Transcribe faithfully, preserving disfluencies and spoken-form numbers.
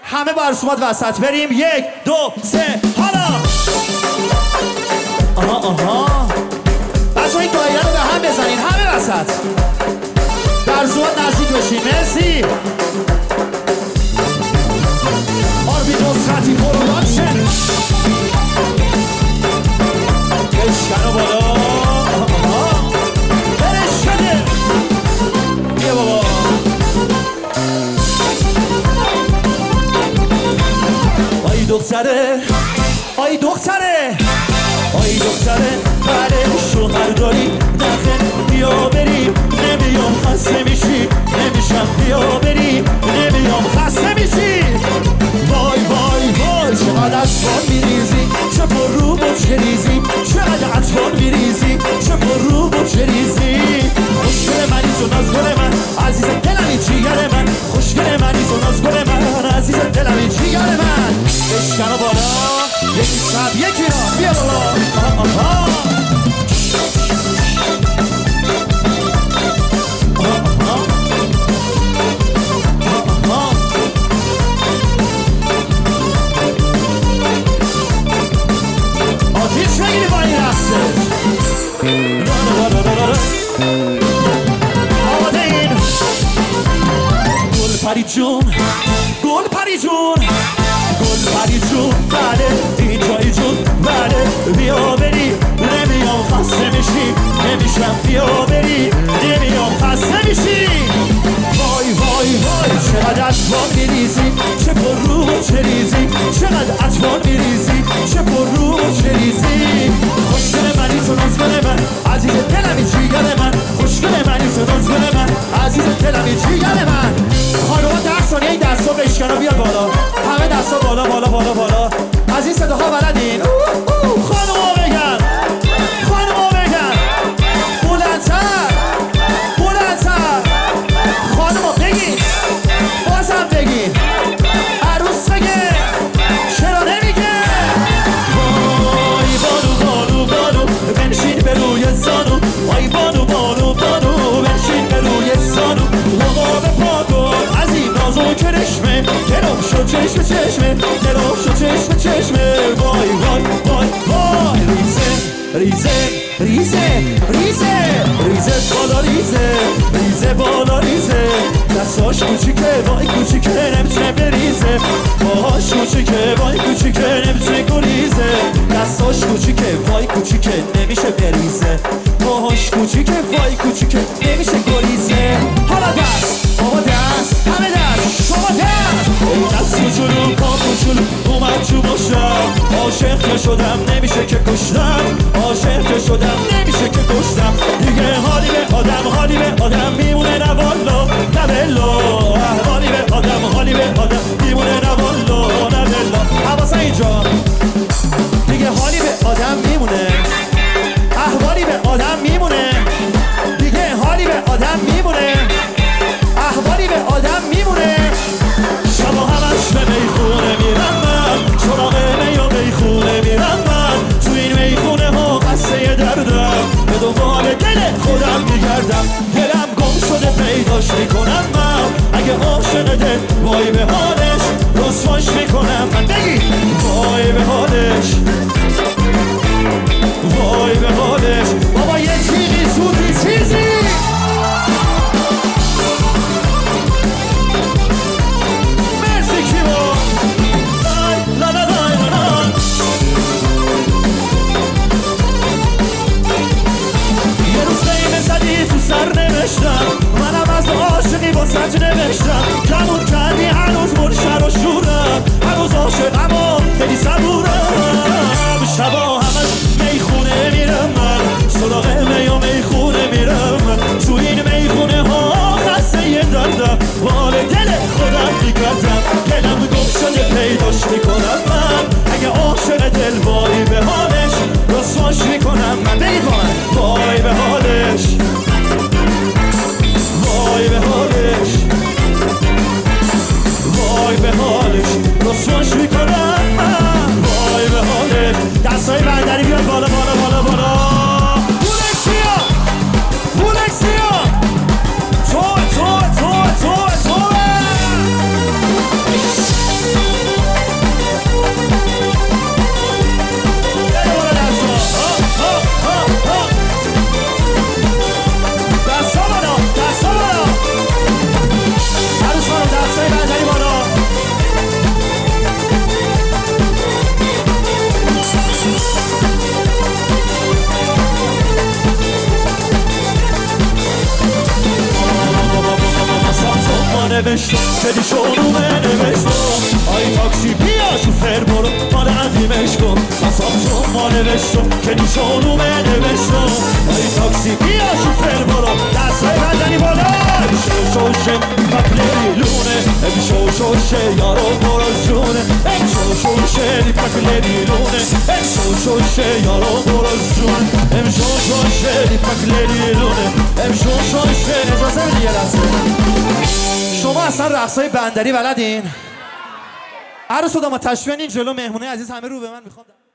همه با رسومات وسط بریم. یک دو سه حالا. آها آها بچه ها این دایره رو به هم بزنین همه وسط. در رسومات نزدیک بشین. مرسی. آربی نصرتی پروداکشن. بشکن و بالا. برش شده. بیا بابا. آی دختره آی دختره آی دختره بله شوهر داری نخن بیا بریم. نمیام خسته میشی نمیشم بیا بریم. نمیام خسته میشی. وای وای وای چقدر اطفال میریزی چه پر رو بچه ریزی. چقدر اطفال میریزی چه پر رو بچه ریزی. خوشگل منی تو نازگل من عزیز دلمی جیگر من. خوشگل منی تو نازگل من عزیز دلمی جیگر من. بشکن و بالا. یکی شب یکی را بیا بالا. آها آها آتیش بگیری با این رستش. آماده این گل پری جون گل پری جون گل پری جون بله این جایی جون بله بیا بری. نمیام خسته میشی نمیشم بیا بری. نمیام خسته میشی. وای وای وای چقدر اطفال میریزی چه پر رو بچه ریزی. چقدر اطفال میریزی چه پر رو بچه ریزی. خوشگل منی تو نازگل من عزیز دلمی جیگر من. خوشگل منی تو نازگل من عزیز دلمی جیگر من. خانوما ده ثانیه این دستا بشکن و بیار بالا. همه دستا بالا بالا بالا بالا. از این صداها بلدین؟ خانوما بگن خانوما بگن بلندتر بلندتر. خانوما بگین بازم بگین. عروس بگه چرا نمیگه. وای بانو بانو بانو بنشین به روی زانو. وای بانو بانو بانو بنشین به روی زانو. لبا به پا کن از این نازو کرشمه. گرم شد چشم چشمه گرم شد چشم چشمه. وای وای وای وای ریزه ریزه ریزه ریزه ریزه بالا ریزه ریزه بالا ریزه. دستاش کوچیکه وای کوچیکه نمیتونه بریزه. باهاش کوچیکه وای کوچیکه نمیتونه گریزه. دستاش کوچیکه وای کوچیکه نمیشه بریزه. باهاش کوچیکه وای کوچیکه نمیشه گریزه. حالا دست بابا دست همه دست شما دست. ای دست کوچولو پا کوچولو اومد تو باشم. عاشق که شدم نمیشه که کشتم. عاشق که شدم نمیشه که کشتم. دیگه حالی به آدم حالی به آدم میمونه نه والا نه بلا. حالی به آدم حالی به آدم میمونه نه والا نه بلا. حواسه اینجا دیگه حالی به آدم میمونه. احوالی به آدم میمونه. دیگه حالی به آدم میمونه. احوالی به آدم میمونه. شبا همش به میخونه میرم من. سراغ می و میخونه میرم من. تو این میخونه ها قصه دردم. به دنبال دل خودم میگردم. دلم گم شده پیداش میکنم من. اگه عاشق دل وای به حالش رسواش میکنم من. بگی وای به حالش وای به حالش. بابا یه چیزی سوتی چیزی. مرسی کیما. لا لا لا لا لا. یه روز قیمه زدی تو سر نوشتم. منم از عاشقی با سج نوشتم. کمون کردی هنوز مرشر و شورم. هنوز عاشقم و خیلی صبورم. شبا همش میخونه میرم من. سراغ می و میخونه میرم من. تو این میخونه ها خسته یه دردم. وال دل خودم میگردم. دلم گم شده پیداش میکنم من. اگه عاشق دل وای به حالش رسواش میکنم من. بگید با من وای به حالش وای به حالش وای به حالش رسواش میکنم من. وای به حالش. دستای بندری بیاد بالا بالا بالا بالا. بولکسیا بولکسیا تو تو تو تو تو نوشتم که شونومه نوشتم آی تاکسی بیا شوفر برو مال قدیمش کن اصاب چون ما نوشتم که شونومه نوشتم آی تاکسی بیا شوفر برو دستای بندنی بالا امشو شوشه پکلیلونه امشو شوشه یارو برو جونه امشو شوشه پکلیلونه امشو شوشه یارو برو جونه امشو شوشه پکلیلونه امشو شوشه اجازه بدی یه لحظه شما اصلا رقصای بندری بلدین؟ عروس و داماد تشریف این جلو مهمونه عزیز همه رو به من میخوام